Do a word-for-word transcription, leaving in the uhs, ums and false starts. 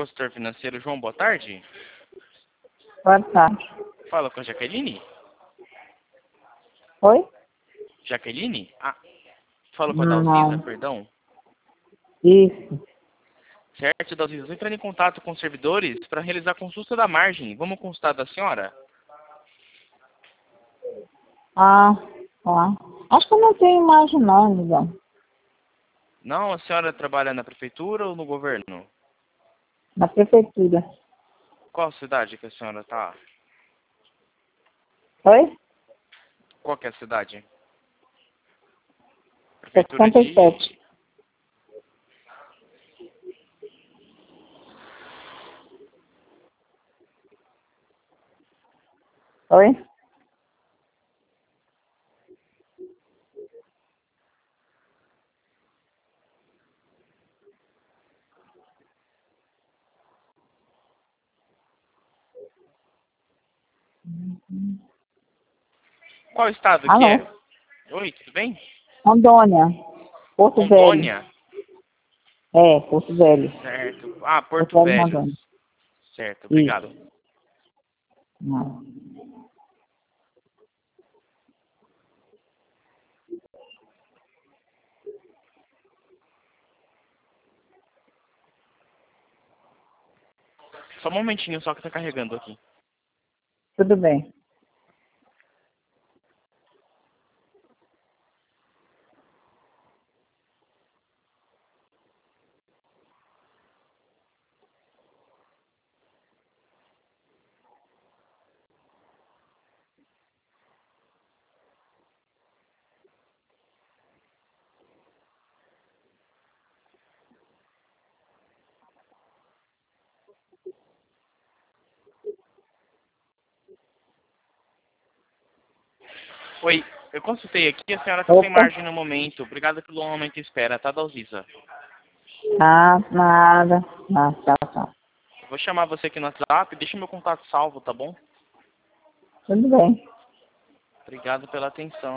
consultor financeiro. João, boa tarde. Boa tarde. Fala com a Jaqueline? Oi? Jaqueline? Ah, fala com a Não. Dalcisa, perdão. Isso. Certo, Dalcisa. Estou entrando em contato com os servidores para realizar a consulta da margem. Vamos consultar da senhora? Ah, tá. Acho que eu não tenho imagem não, Miguel. Não, a senhora trabalha na prefeitura ou no governo? Na prefeitura. Qual cidade que a senhora está? Oi? Qual que é a cidade? Prefeitura sessenta e sete. de... Oi? Qual estado que Alô? é? Oi, tudo bem? Rondônia. Porto Velho. Rondônia? É, Porto Velho. Certo. Ah, Porto Porto Velho, Velho. Rondônia. Certo, obrigado. Isso. Não. Só um momentinho só que tá carregando aqui. Tudo bem. Oi, eu consultei aqui, a senhora tá sem Opa. margem no momento. Obrigado pelo momento de espera, tá, Dalcisa? Ah, nada. Ah, tchau, tchau. Vou chamar você aqui no WhatsApp, deixa meu contato salvo, tá bom? Tudo bem. Obrigado pela atenção.